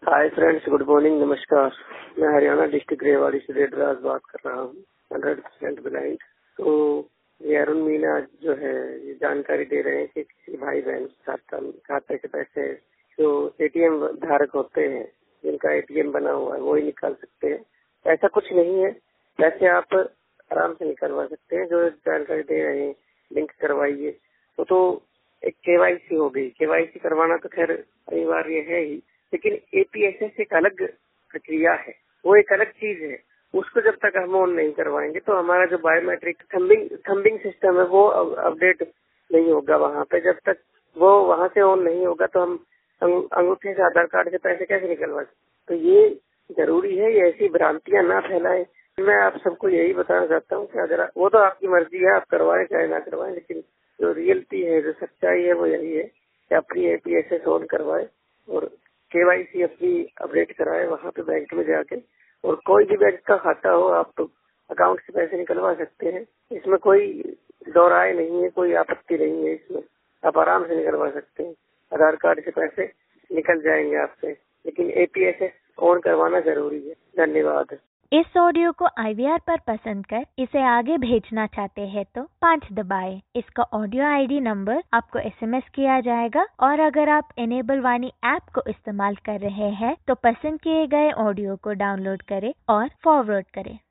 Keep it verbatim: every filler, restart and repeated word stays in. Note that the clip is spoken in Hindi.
हाय फ्रेंड्स, गुड मॉर्निंग, नमस्कार। मैं हरियाणा डिस्ट्रिक्ट रेवाड़ी से रेडराज बात कर रहा हूँ, हंड्रेड परसेंट ब्लाइंड। तो ये अरुण मीना जो है ये जानकारी दे रहे हैं कि किसी भाई बहन खाता खाते के पैसे जो एटीएम धारक होते हैं, जिनका एटीएम बना हुआ है, वो ही निकाल सकते हैं। ऐसा कुछ नहीं है, पैसे आप आराम से निकलवा सकते हैं। जो जानकारी दे रहे हैं, लिंक करवाइए। वो तो एक केवाईसी हो गई, केवाईसी करवाना तो खैर अनिवार्य है ही, लेकिन एपीएसएस एक अलग प्रक्रिया है, वो एक अलग चीज है। उसको जब तक हम ऑन नहीं करवाएंगे तो हमारा जो बायोमेट्रिक थंबिंग थंबिंग सिस्टम है वो अपडेट नहीं होगा वहाँ पे। जब तक वो वहाँ से ऑन नहीं होगा तो हम अंगूठे से आधार कार्ड से पैसे कैसे निकलवा सकते। तो ये जरूरी है, ये ऐसी भ्रांतियां ना फैलाएं। मैं आप सबको यही बताना चाहता हूँ कि अगर वो तो आपकी मर्जी है, आप करवाएं चाहे ना करवाएं, लेकिन जो रियलिटी है, जो सच्चाई है वो यही है कि अपनी एपीएसएस ऑन करवाए और केवाईसी अपनी अपडेट कराए वहाँ पे बैंक में जाके। और कोई भी बैंक का खाता हो, आप तो अकाउंट से पैसे निकलवा सकते हैं। इसमें कोई दो राय नहीं है, कोई आपत्ति नहीं है। इसमें आप आराम से निकलवा सकते हैं, आधार कार्ड से पैसे निकल जाएंगे आपसे, लेकिन एपीएसएस ऑन करवाना जरूरी है। धन्यवाद। इस ऑडियो को आई वी आर पर पसंद कर इसे आगे भेजना चाहते हैं तो पाँच दबाएं। इसका ऑडियो आईडी नंबर आपको एसएमएस किया जाएगा और अगर आप इनेबल वाणी ऐप को इस्तेमाल कर रहे हैं तो पसंद किए गए ऑडियो को डाउनलोड करें और फॉरवर्ड करें।